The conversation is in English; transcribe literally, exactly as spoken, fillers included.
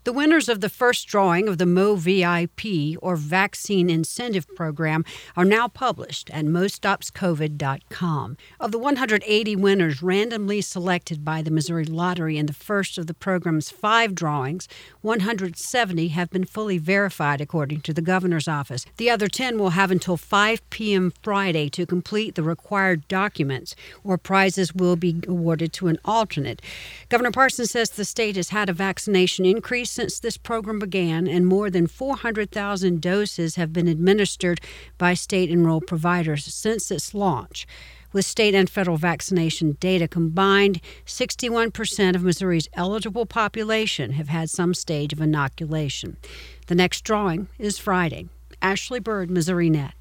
The winners of the first drawing of the MoVIP, or Vaccine Incentive Program, are now published at mo stops covid dot com. Of the one hundred eighty winners randomly selected by the Missouri Lottery in the first of the program's five drawings, one hundred seventy have been fully verified, according to the governor's office. The other ten will have until five p.m. Friday to complete the required documents, or prizes will be awarded to an alternate. Governor Parson says the state has had a vaccination increase since this program began, and more than four hundred thousand doses have been administered by state-enrolled providers since its launch. With state and federal vaccination data combined, sixty-one percent of Missouri's eligible population have had some stage of inoculation. The next drawing is Friday. Ashley Bird, Missouri Net.